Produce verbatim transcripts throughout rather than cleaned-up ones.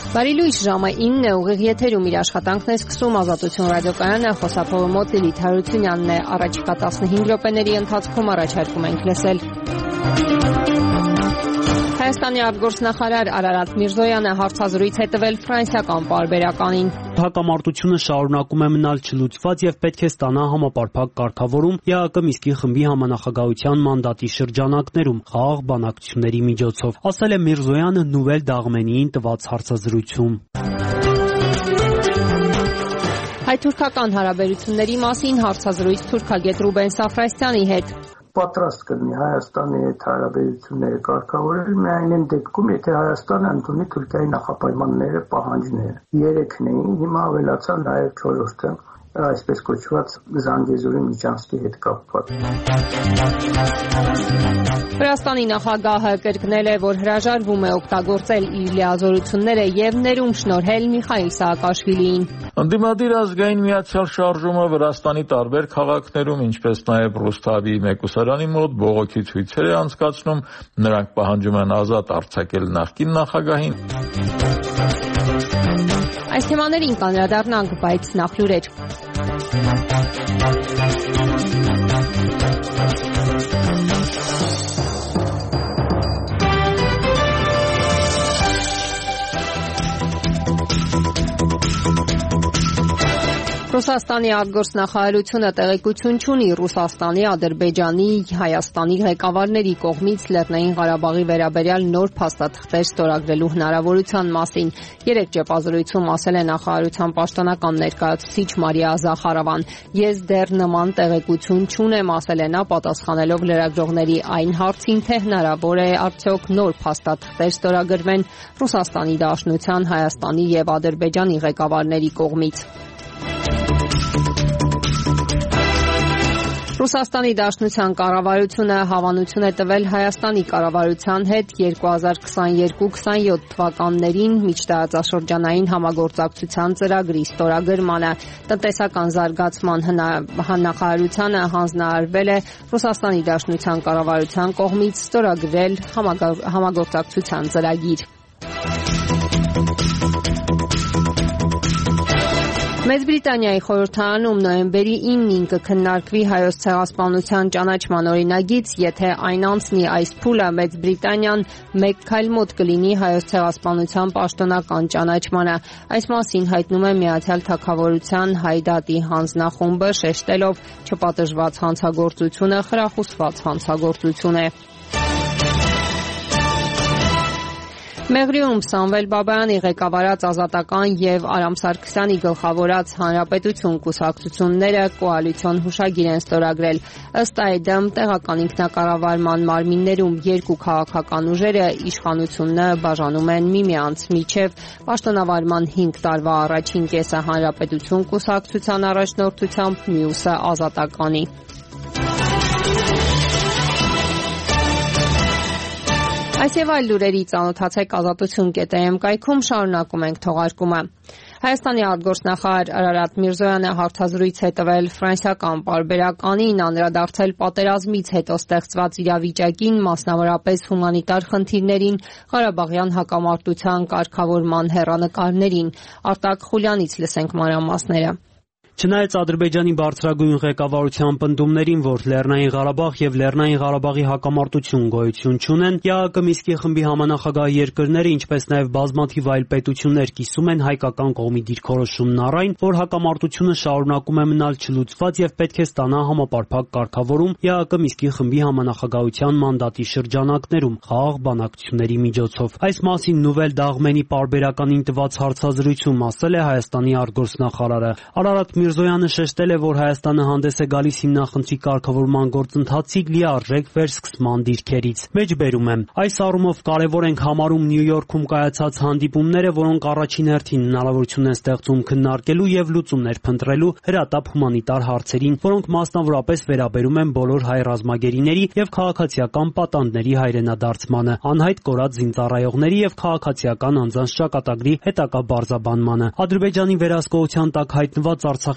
Բարի լույս, ժամը ինն է, ուղիղ եթերում իր աշխատանքն է սկսում Ազատություն ռադիոկայանը, խոսափողը մոտ Լիլիթ Հարությունյանն է, առաջիկա տասնհինգ րոպեների ընթացքում առաջարկում ենք լսել։ Հայաստանի արտգործնախարար Արարատ Միրզոյանը հարցազրույց է տվել ֆրանսիական պարբերականին։ Հակամարտությունը շարունակում է մնալ չլուծված եւ պետք է ստանա համապարփակ կարգավորում ԵԱՀԿ Մինսկի խմբի համանախագահության մանդատի շրջանակներում խաղաղ բանակցությունների միջոցով, ասել է Միրզոյանը Նուվել Դաղմենիին տված հարցազրույցում։ Հայ-թուրքական հարաբերությունների մասին հարցազրույց թուրքագետ Ռուբեն Սաֆրասյանի հետ։ Պատրաստ կլինի Հայաստանի հետ հարաբերությունները կարգավորել միայն այն դեպքում, եթե Հայաստանը ընդունի Թուրքիայի նախապայմանները, պահանջները։ Երեքն էին, հիմա ավելացան նաև չորրորդը, այսպես կոչված Զանգեզուրի միջանցքի հետ կապված։ Վրաստանի նախագահը կրկնել է, որ հրաժարվում է օգտագործել իր լիազորությունները եւ ներում շնորհել Միխայիլ Սաակաշվիլիին։ Ընդդիմադիր ազգային միացյալ շարժումը Վրաստանի տարբեր քաղաքներում, ինչպես նաև Ռուսթավի մեկուսարանի մոտ բողոքի ցույցեր է անցկացնում, նրանք պահանջում են ազատ արձակել նախկին նախագահին։ Այս թեմաներին կանդրադառնանք, բայց նախ լուրեր։ Ռուսաստանի արտգործնախարարությունը տեղեկություն չունի Ռուսաստանի, Ադրբեջանի, Հայաստանի ղեկավարների կողմից Լեռնային Ղարաբաղի վերաբերյալ նոր փաստաթղթեր ստորագրելու հնարավորության մասին։ Երեկ ճեպազրույցում ասել է նախարարության պաշտոնական ներկայացուցիչ Մարիա Զախարովան։ Ես դեռ նման տեղեկություն չունեմ, ասել է նա, պատասխանելով լրագրողների այն հարցին, թե հնարավոր է արդյոք նոր փաստաթղթեր ստորագրվեն Ռուսաստանի Դաշնության, Հայաստանի եւ Ադրբեջանի ղեկավարների կողմից։ Ռուսաստանի Դաշնության կառավարությունը հավանություն է տվել Հայաստանի կառավարության հետ երկու հազար քսաներկու քսաներկու թվականներին միջտարածաշրջանային համագործակցության ծրագրի ստորագրմանը։ Տնտեսական զարգացման նախարարությանը հանձնարարվել է Ռուսաստանի Դաշնության կառավարության կողմից ստորագրել համագործակցության ծրագիր։ Մեծ Բրիտանիայի խորհրդարանում նոյեմբերի իննին կքննարկվի Հայոց ցեղասպանության ճանաչման օրինագիծ, եթե այն անցնի այս փուլը, Մեծ Բրիտանիան մեկ քայլ մոտ կլինի Հայոց ցեղասպանության պաշտոնական ճանաչմանը։ Այս մասին հայտնում է Միացյալ Թագավորության Հայ դատի հանձնախումբը, շեշտելով չպատժված հանցագործությունը խրախուսված հանցագործություն է։ Մեղրիում Սամվել Բաբայանի ղեկավարած Ազատական եւ Արամ Սարգսյանի գլխավորած Հանրապետություն կուսակցությունները կոալիցիոն հուշագիր են ստորագրել։ Ըստ այդմ տեղական ինքնակառավարման մարմիններում երկու քաղաքական ուժերը իշխանությունը բաժանում են միմյանց միջև։ Պաշտոնավարման հինգ տարվա առաջին կեսը Հանրապետություն կուսակցության առաջնորդությամբ, մյուսը Ազատականի։ Այս եւ այլ լուրերի ծանոթացեք ազատություն կետ է էմ կայքում, շարունակում ենք թողարկումը։ Հայաստանի արտգործնախարար Արարատ Միրզոյանը հարցազրույց է տվել ֆրանսիական պարբերականին, անդրադարձել պատերազմից հետո ստեղծված իրավիճակին, մասնավորապես հումանիտար խնդիրներին, Ղարաբաղյան հակամարտության կարգավորման հեռանկարներին։ Արտակ Խուլյանից լսենք մանրամասները։ Չնայած Ադրբեջանի բարձրագույն ղեկավարության պնդումներին, որ Լեռնային Ղարաբաղ եւ Լեռնային Ղարաբաղի հակամարտություն գոյություն չունեն, ԵԱՀԿ Մինսկի խմբի համանախագահ երկրները, ինչպես նաեւ բազմաթիվ այլ պետություններ կիսում են հայկական կողմի դիրքորոշումն առ այն, որ հակամարտությունը շարունակում է մնալ չլուծված եւ պետք է ստանա համապարփակ կարգավորում ԵԱՀԿ Մինսկի խմբի համանախագահության մանդատի շրջանակներում խաղաղ բանակցությունների միջոցով։ Այս մասին Նուվել Դաղմենի պարբերականին տված հարցազրույցում ասել է Հայաստանի արտգործնախարարը։ Արարատ Միրզոյանը շեշտել է, որ Հայաստանը հանդես է գալիս հիմնախնդրի կարգավորման գործընթացի լիարժեք վերսկսման դիրքերից։ Մեջբերում եմ, այս առումով կարևոր ենք համարում Նյու Յորքում կայացած հանդիպումները, որոնք առաջին հերթին հնարավորություն են ստեղծում քննարկելու եւ լուծումներ փնտրելու հրատապ հումանիտար հարցերին, որոնք մասնավորապես վերաբերում են բոլոր հայ ռազմագերիների եւ քաղաքացիական պատանդների հայրենադարձմանը, անհայտ կորած զինծառայողների եւ քաղաքացիական անձանց ճակատագրի հետագա բարձաբանմանը։ Ադրբեջանի վերահսկողության տակ հայտնված Արցախի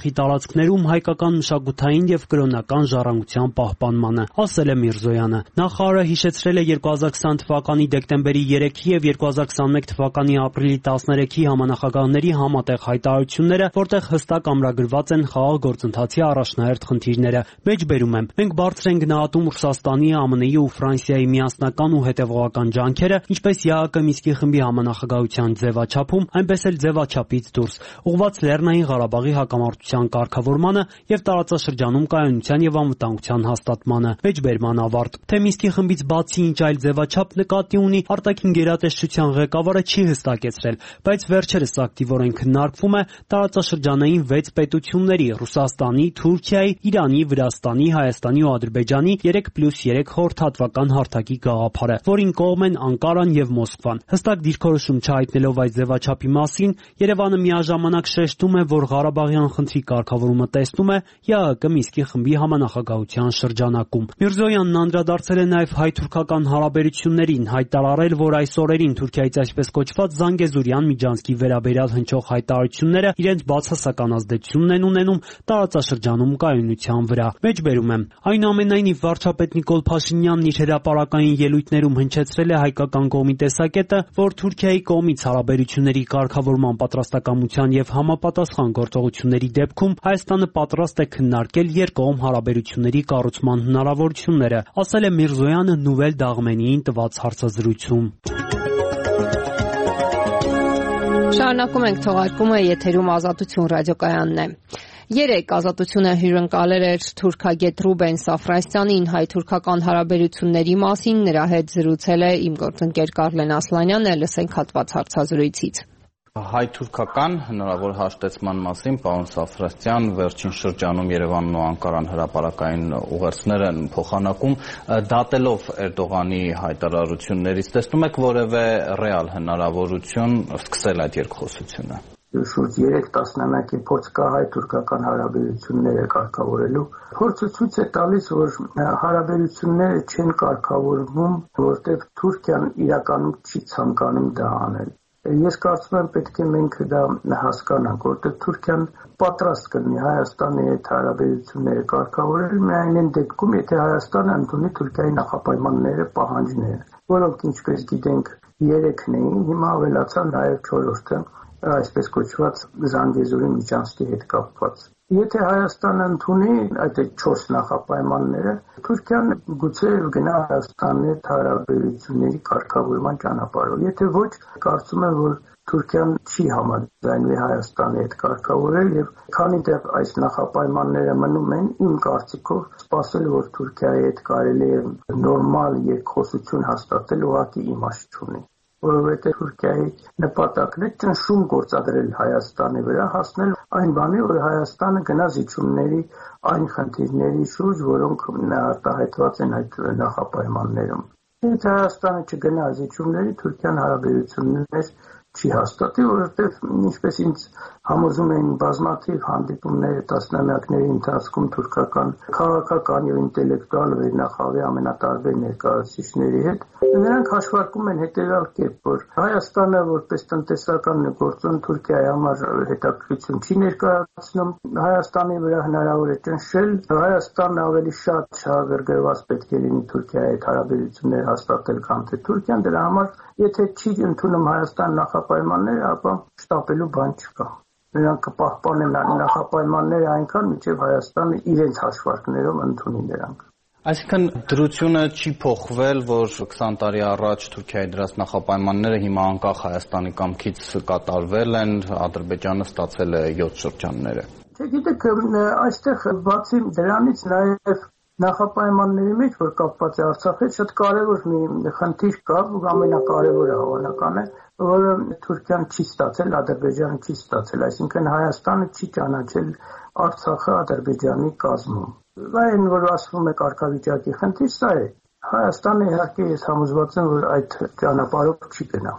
Ղարաբաղի տարածքներում հայկական մշակութային եւ կրոնական ժառանգության պահպանմանը, ասել է Միրզոյանը։ Նախարարը հիշեցրել է երկու հազար քսան թվականի դեկտեմբերի երեքի եւ երկու հազար քսաներկու թվականի ապրիլի տասներեքի համանախագահների համատեղ հայտարարությունները, որտեղ հստակ ամրագրված են խաղաղ գործընթացի առաջնահերթ խնդիրները։ Մեջբերում եմ. մենք բարձր ենք գնահատում Ռուսաստանի, ԱՄՆ-ի ու Ֆրանսիայի միասնական ու հետևողական ջանքերը, ինչպես ԵԱՀԿ Մինսկի խմբի համանախագահության ձևաչափում, այնպես էլ ձևաչափից դուրս, ուղղված Լեռնային Ղարաբաղի հակամարտության կարգավորմանը եւ տարածաշրջանում կայունության եւ անվտանգության հաստատմանը։ Մեջբերման ավարտ։ Թե Մինսկի խմբից բացի ինչ այլ ձևաչափ նկատի ունի, արտաքին գերատեսչության ղեկավարը չի հստակեցրել, բայց վերջերս ակտիվորեն քննարկվում է տարածաշրջանային վեց պետությունների՝ Ռուսաստանի, Թուրքիայի, Իրանի, Վրաստանի, Հայաստանի ու Ադրբեջանի երեք պլյուս երեք խորհրդատվական հարթակի գաղափարը, որին կողմ են Անկարան եւ Մոսկվան։ Հստակ դիրքորոշում չհայտնելով այս ձևաչափի մասին, Երևանը միաժամանակ շեշտում է, որ Ղարաբաղյան խնդրի կարգավորումը տեսնում է ԵԱՀԿ Մինսկի խմբի համանախագահության շրջանակում։ Միրզոյանն անդրադարձել է նաեւ հայ-թուրքական հարաբերություններին, հայտարարել, որ այս օրերին Թուրքիայից այսպես կոչված Զանգեզուրյան միջանցքի վերաբերյալ հնչող հայտարարությունները իրենց բացասական ազդեցությունն են ունենում տարածաշրջանում կայունության վրա։ Մեջբերում եմ. այնուամենայնիվ վարչապետ Նիկոլ Փաշինյանն իր հրապարակային ելույթներում հնչեցրել է հայկական կողմի տեսակետը, որ Թուրքիայի կողմից հարաբերությունների կարգավորման պատրաստակամության եւ համապատասխան գործողությունների դեպքում Հայաստանը պատրաստ է քննարկել երկկողմ հարաբերությունների կառուցման հնարավորությունները, ասել է Միրզոյանը Նուվել Դաղմենիին տված հարցազրույցում։ Շարունակում ենք թողարկումը, եթերում Ազատություն ռադիոկայանն է։ Երեկ Ազատությունը հյուրընկալել էր թուրքագետ Ռուբեն Սաֆրասյանին հայ-թուրքական հարաբերությունների մասին, նրա հետ զրուցել է իմ գործընկեր Կարլեն Ասլանյանը, լսենք հատված հարցազրույցից։ Հայ-թուրքական հնարավոր հաշտեցման մասին, պարոն Սաֆրասյան, վերջին շրջանում Երևանն ու Անկարան հրապարակային ուղերձներ են փոխանակում, դատելով Էրդողանի հայտարարություններից, տեսնում եք որևէ ռեալ հնարավորություն սկսել այդ երկխոսությունը։ Շուրջ երեք տասնամյակի փորձ կա հայ-թուրքական հարաբերությունները կարգավորելու։ Փորձը ցույց է տալիս, որ հարաբերությունները չեն կարգավորվում, որտեղ Թուրքիան իրականում չի ցանկանում դա անել։ Ես կարծում եմ պետք է մենք դա հասկանանք, որտեղ Թուրքիան պատրաստ կլինի Հայաստանի հետ հարաբերությունները կարգավորել միայն այն դեպքում, եթե Հայաստանը ընդունի Թուրքիայի նախապայմանները, պահանջները, որոնք ինչպես գիտենք երեքն էին, հիմա ավելացան նաև չորրորդը, այսպես կոչված Զանգեզուրի միջանցքի հետ կապված։ Եթե Հայաստանը ընդունի այդ չորս նախապայմանները, Թուրքիան գուցե գնա Հայաստանի հետ հարաբերությունների կարգավորման ճանապարհով։ Եթե ոչ, կարծում եմ, որ Թուրքիան չի համաձայնվի Հայաստանի հետ կարգավորել եւ քանի դեռ այս նախապայմանները մնում են, իմ կարծիքով սպասել, որ Թուրքիայի հետ կարելի է նորմալ երկխոսություն հաստատել, ուղղակի իմաստ չունի, որովհետեւ Թուրքիայի նպատակն է ճնշում գործադրել Հայաստանի վրա, հասնել այն բանի, որ Հայաստանը գնա զիջումների այն խնդիրների շուրջ, որոնք արտահայտված են այդ նախապայմաններում։ Եթե Հայաստանը չգնա զիջումների, Թուրքիան հարաբերություններ չի հաստատի, որովհետև ինչպես ինձ համոզում էին բազմաթիվ հանդիպումները տասնամյակների ընթացքում թուրքական քաղաքական եւ ինտելեկտուալ վերնախավի ամենատարբեր ներկայացուցիչների հետ, նրանք հաշվարկում են հետեւյալ կերպ, որ Հայաստանը որպես տնտեսական գործոն Թուրքիայի համար հետաքրքրություն չի ներկայացնում, Հայաստանի վրա հնարավոր է ճնշել, Հայաստանը ավելի շատ շահագրգռված պետք է լինի Թուրքիայի հետ հարաբերություններ հաստատել, քան թե Թուրքիան, դրա համար եթե չի ընդունում Հայաստան նախապայմանները, ապա շտապելու բան չկա։ Նրանք կպահպանեն նախապայմանները այնքան, մինչև Հայաստանը իրենց հաշվարկներով ընդունի դրանք։ Այսինքն դրությունը չի փոխվել, որ քսան տարի առաջ Թուրքիայի դրած նախապայմանները հիմա անկախ Հայաստանի կամքից կատարվել են, Ադրբեջանը ստացել է յոթ շրջանները։ Չգիտեք, այստեղ բացի դրանից նաև նախապայմանների մեջ, որ կապված է Արցախի հետ, շատ կարևոր մի խնդիր կա, ամենակարևորը հավանական է, որը Թուրքիան չի ստացել, Ադրբեջանը չի ստացել, այսինքն Հայաստանը չի ճանաչել Արցախը Ադրբեջանի կազմում։ Այն, որ ասվում է կարգավիճակի խնդիր, սա է։ Հայաստանը իհարկե ես համոզված եմ, որ այդ ճանապարհով չի գնա։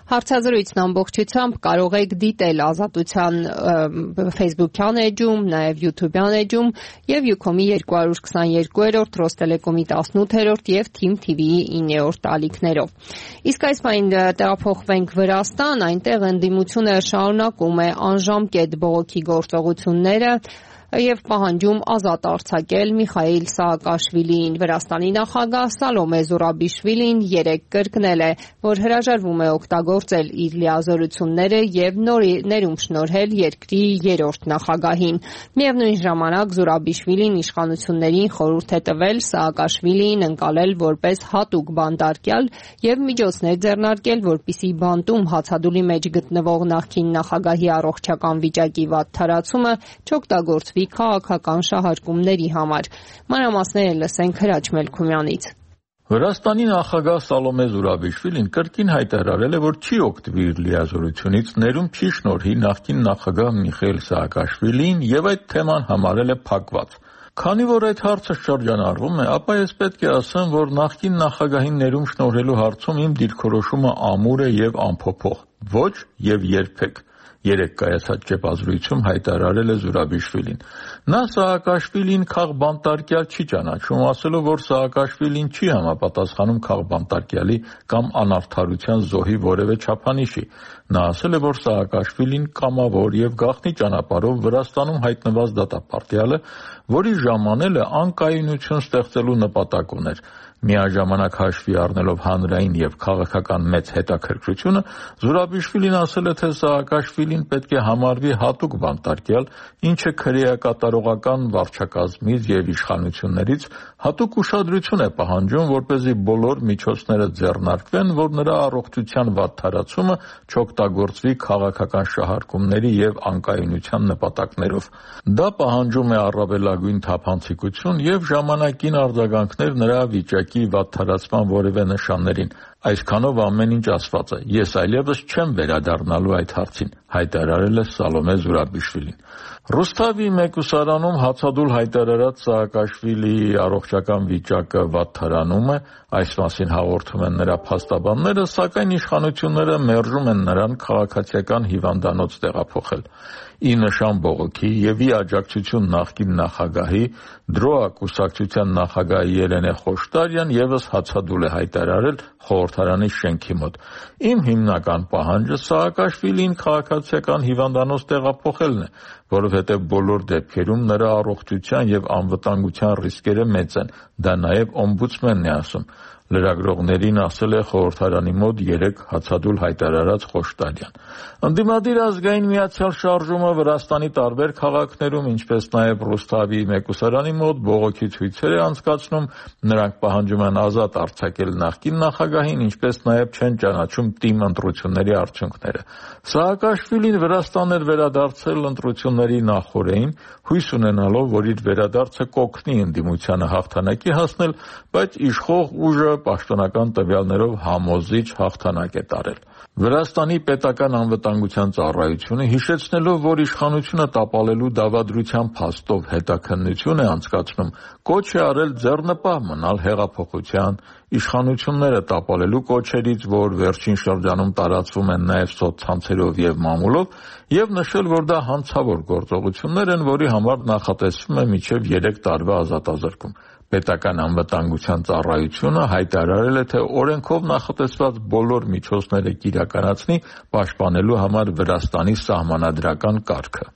Հարցազրույցն ամբողջությամբ կարող եք դիտել Ազատության Facebook-յան էջում, նաև YouTube-յան էջում եւ Ucom-ի երկու հարյուր քսաներկուերորդ, Ռոստելեկոմի տասնութերորդ եւ Թիմ թի վիի իններորդ ալիքներով։ Իսկ այս պայն տեղափոխվենք Վրաստան, այնտեղ ընդդիմությունը շարունակում է անժամկետ բողոքի գործողությունները եւ պահանջում ազատ արձակել Միխայիլ Սաակաշվիլիին։ Վրաստանի նախագահ Սալոմե Զուրաբիշվիլին երեկ կրկնել է, որ հրաժարվում է օգտագործել իր լիազորությունները եւ ներում շնորհել երկրի երրորդ նախագահին։ Միևնույն ժամանակ Զուրաբիշվիլին իշխանություններին խորհուրդ է տվել Սաակաշվիլիին ընկալել որպես հատուկ բանտարկյալ եւ միջոցներ ձեռնարկել, որպիսի բանտում հացադուլի մեջ գտնվող նախկին նախագահի առողջական վիճակի վատթարացումը չօգտագործվի քաղաքական շահարկումների համար։ Մանրամասները լսենք Հրաչ Մելքումյանից։ Վրաստանի նախագահ Սալոմե Զուրաբիշվիլին կրկին հայտարարել է, որ չի օգտվի իր լիազորությունից, ներում չի շնորհի նախկին նախագահ Միխայիլ Սաակաշվիլիին եւ այդ թեման համարել է փակված։ Քանի որ այդ հարցը շրջանառվում է, ապա ես պետք է ասեմ, որ նախկին նախագահին ներում շնորհելու հարցում իմ դիրքորոշումը ամուր է եւ անփոփոխ։ Ոչ եւ երբեք։ Երեք կայացած ճեպազրույցում հայտարարել է Զուրաբիշվիլին։ Նա Սաակաշվիլին քաղբանտարկյալ չի ճանաչում, ասելով, որ Սաակաշվիլին չի համապատասխանում քաղբանտարկյալի կամ անարդարության զոհի որևէ չափանիշի։ Նա ասել է, որ Սաակաշվիլին կամավոր եւ գաղտնի ճանապարհով Վրաստանում հայտնված դատապարտյալ է, որի ժամանելը անկայունություն ստեղծելու նպատակ ուներ։ Միաժամանակ հաշվի առնելով հանրային եւ քաղաքական մեծ հետաքրքրությունը, Զուրաբիշվիլին ասել է, թե Սաակաշվիլին պետք է համարվի հատուկ բանտարկյալ, ինչը քրեակատարողական վարչակազմից եւ իշխանություններից հատուկ ուշադրություն է պահանջում, որպեսզի բոլոր միջոցները ձեռնարկվեն, որ նրա առողջության վատթարացումը չօգտագործվի քաղաքական շահարկումների եւ անկայունության նպատակներով։ Դա պահանջում է առավելագույն թափանցիկություն եւ ժամանակին արձագանքներ նրա վիճակի վատթարացման որևէ նշաններին։ Այսքանով ամեն ինչ ասված է։ Ես այլևս չեմ վերադառնալու այդ հարցին, հայտարարել է Սալոմե Զուրաբիշվիլին։ Ռուսթավի մեկուսարանում հացադուլ հայտարարած Սաակաշվիլիի առողջական վիճակը վատթարանում է, այս մասին հաղորդում են նրա փաստաբանները, սակայն իշխանությունները մերժում են նրան քաղաքացիական հիվանդանոց տեղափոխել։ Ի նշան բողոքի եւ ի աջակցություն նախկին նախագահի Դրոա կուսակցության նախագահ Ելենե Խոշտարյան եւս հացադուլ է հայտարարել խորհրդարանի շենքի մոտ։ Իմ հիմնական պահանջը Սաակաշվիլին քաղաքացիական հիվանդանոց տեղափոխելն է, որովհետեւ բոլոր դեպքերում նրա առողջության եւ անվտանգության ռիսկերը մեծ են։ Դա նաեւ օմբուդսմենն է ասում։ Լրագրողներին ասել է խորհրդարանի մոտ երեք հացադուլ հայտարարած Խոշտարյան։ Ընդդիմադիր ազգային միացյալ շարժումը Վրաստանի տարբեր քաղաքներում, ինչպես նաև Ռուսթավի մեկուսարանի մոտ բողոքի ցույցեր է անցկացնում, նրանք պահանջում են ազատ արձակել նախկին նախագահին, ինչպես նաև չեն ճանաչում ՏԻՄ ընտրությունների արդյունքները։ Սաակաշվիլին Վրաստան էր վերադարձել ընտրությունների նախօրեին, հույս ունենալով, որ իր վերադարձը կօգնի ընդդիմությանը հաղթանակի հասնել, բայց իշխող ուժը պաշտոնական տվյալներով համոզիչ հաղթանակ է տարել։ Վրաստանի պետական անվտանգության ծառայությունը հիշեցնելով, որ իշխանությունը տապալելու դավադրության փաստով հետաքննություն է անցկացնում, կոչ է արել ձեռնպահ մնալ հեղափոխության, իշխանությունները տապալելու կոչերից, որ վերջին շրջանում տարածվում են նաև սոցցանցերով եւ մամուլով, եւ նշել, որ դա հանցավոր գործողություններ են, որի համար նախատեսվում է մինչեւ երեք տարվա ազատազրկում։ Պետական անվտանգության ծառայությունը հայտարարել է, թե օրենքով նախատեսված բոլոր միջոցները կիրականացնի պաշտպանելու համար Վրաստանի սահմանադրական կարգը։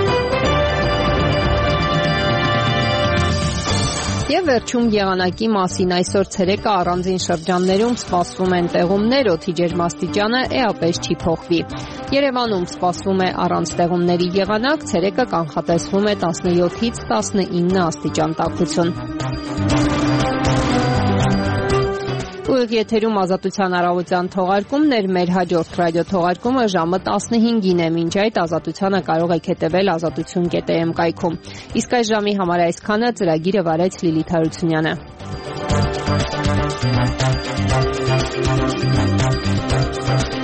Եվ վերջում եղանակի մասին այսօր ցերեկը առանձին շրջաններում սպասվում են տեղումներ, օդի ջերմաստիճանը էապես չի փոխվի։ Երևանում սպասվում է առանց տեղումների եղանակ, ցերեկը կանխատեսվում է տասնյոթից տասնինը աստիճան տաքություն։ Ուղիղ եթերում Ազատության առավոտյան թողարկումներ, մեր հաջորդ ռադիո թողարկումը ժամը տասնհինգին է, մինչ այդ Ազատությանը կարող եք հետևել ազատություն կետ է էմ կայքում։ Իսկ այս ժամի համար այսքանը, ծրագիրը վարեց Լիլիթ Հարությունյանը։